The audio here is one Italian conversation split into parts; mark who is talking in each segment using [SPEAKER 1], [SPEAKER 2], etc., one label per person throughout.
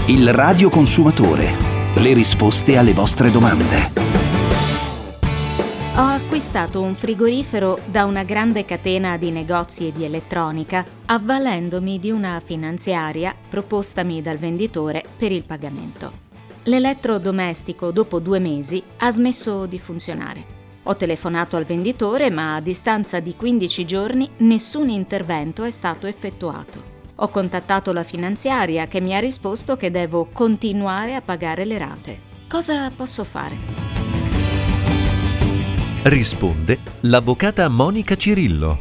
[SPEAKER 1] Il radioconsumatore. Le risposte alle vostre domande.
[SPEAKER 2] Ho acquistato un frigorifero da una grande catena di negozi e di elettronica, avvalendomi di una finanziaria propostami dal venditore per il pagamento. L'elettrodomestico, dopo 2 mesi, ha smesso di funzionare. Ho telefonato al venditore, ma a distanza di 15 giorni nessun intervento è stato effettuato. Ho contattato la finanziaria che mi ha risposto che devo continuare a pagare le rate. Cosa posso fare?
[SPEAKER 3] Risponde l'avvocata Monica Cirillo.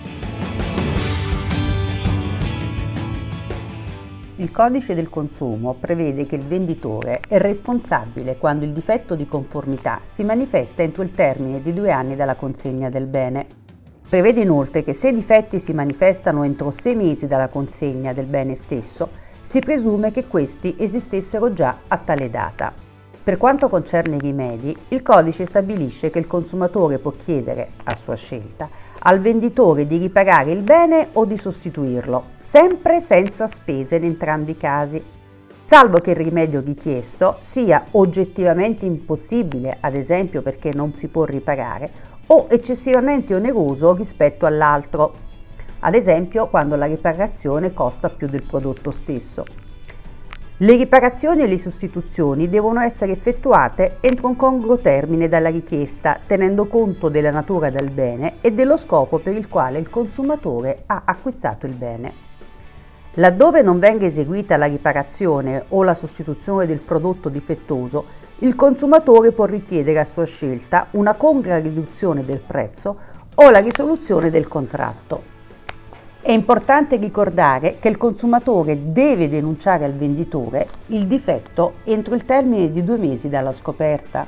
[SPEAKER 4] Il codice del consumo prevede che il venditore è responsabile quando il difetto di conformità si manifesta entro il termine di 2 anni dalla consegna del bene. Prevede inoltre che se i difetti si manifestano entro 6 mesi dalla consegna del bene stesso, si presume che questi esistessero già a tale data. Per quanto concerne i rimedi, il codice stabilisce che il consumatore può chiedere, a sua scelta, al venditore di riparare il bene o di sostituirlo, sempre senza spese in entrambi i casi, salvo che il rimedio richiesto sia oggettivamente impossibile, ad esempio perché non si può riparare, o eccessivamente oneroso rispetto all'altro, ad esempio quando la riparazione costa più del prodotto stesso. Le riparazioni e le sostituzioni devono essere effettuate entro un congruo termine dalla richiesta, tenendo conto della natura del bene e dello scopo per il quale il consumatore ha acquistato il bene. Laddove non venga eseguita la riparazione o la sostituzione del prodotto difettoso, il consumatore può richiedere a sua scelta una congrua riduzione del prezzo o la risoluzione del contratto. È importante ricordare che il consumatore deve denunciare al venditore il difetto entro il termine di 2 mesi dalla scoperta.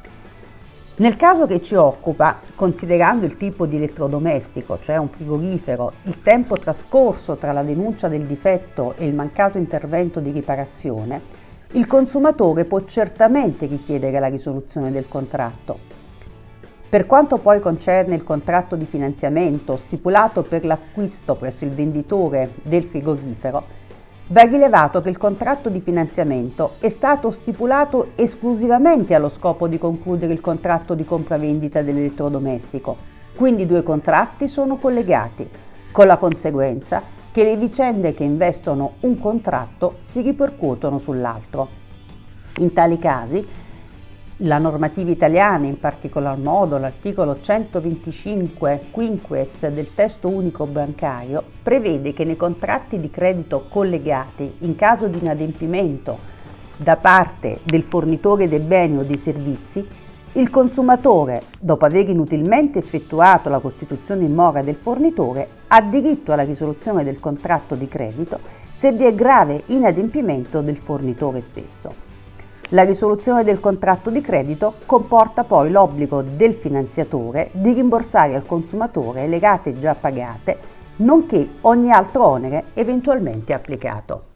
[SPEAKER 4] Nel caso che ci occupa, considerando il tipo di elettrodomestico, cioè un frigorifero, il tempo trascorso tra la denuncia del difetto e il mancato intervento di riparazione, il consumatore può certamente richiedere la risoluzione del contratto. Per quanto poi concerne il contratto di finanziamento stipulato per l'acquisto presso il venditore del frigorifero, va rilevato che il contratto di finanziamento è stato stipulato esclusivamente allo scopo di concludere il contratto di compravendita dell'elettrodomestico, quindi i 2 contratti sono collegati, con la conseguenza che le vicende che investono un contratto si ripercuotono sull'altro. In tali casi, la normativa italiana, in particolar modo l'articolo 125 quinquies del testo unico bancario, prevede che nei contratti di credito collegati, in caso di inadempimento da parte del fornitore dei beni o dei servizi, il consumatore, dopo aver inutilmente effettuato la costituzione in mora del fornitore, ha diritto alla risoluzione del contratto di credito se vi è grave inadempimento del fornitore stesso. La risoluzione del contratto di credito comporta poi l'obbligo del finanziatore di rimborsare al consumatore le rate già pagate, nonché ogni altro onere eventualmente applicato.